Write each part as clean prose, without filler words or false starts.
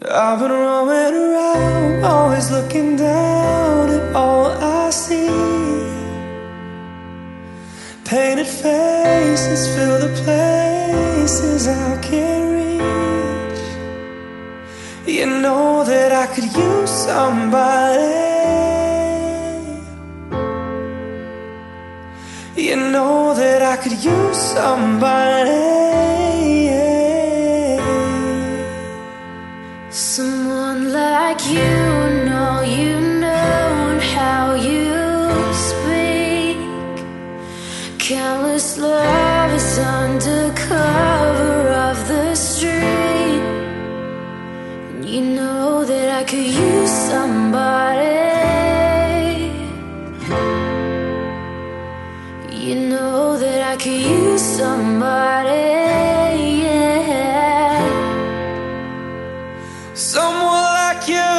I've been roaming around, always looking down at all I see. Painted faces fill the places I can't reach. You know that I could use somebody. You know that I could use somebody. Someone like you know how you speak. Countless lovers under cover of the street. And you know that I could use somebody. You know that I could use somebody. Someone like you.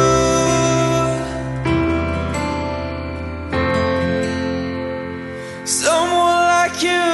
Someone like you.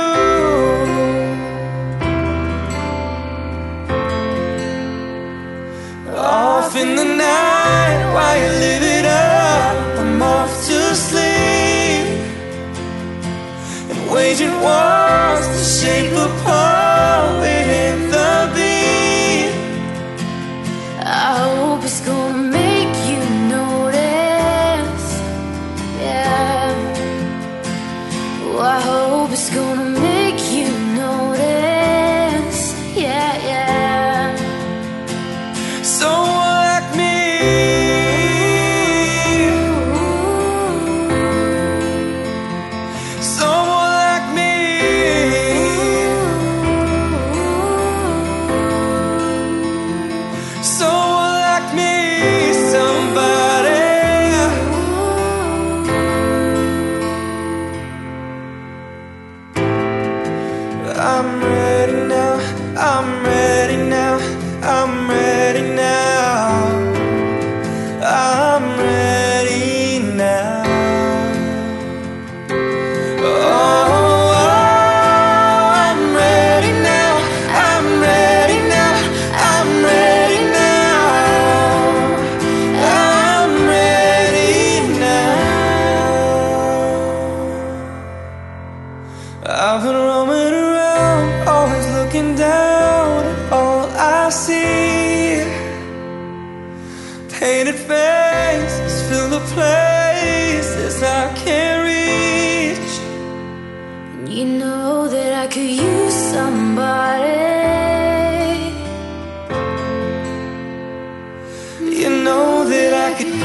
Off in the night while you live it up, I'm off to sleep and waging wars to shape a poet in the beat. I hope it's gonna make you notice. Yeah. Oh, I hope it's gonna make you notice. Yeah, yeah. Someone like me. Someone like me. Someone like me. Somebody. I'm ready now. I'm ready now. I'm ready now. I'm ready now. Oh, I'm ready now. I'm ready now. I'm ready now. I'm ready now. I've been roaming around, always looking down at all I see. Painted faces fill the places I can't reach. And you know that I could use somebody. You know that I could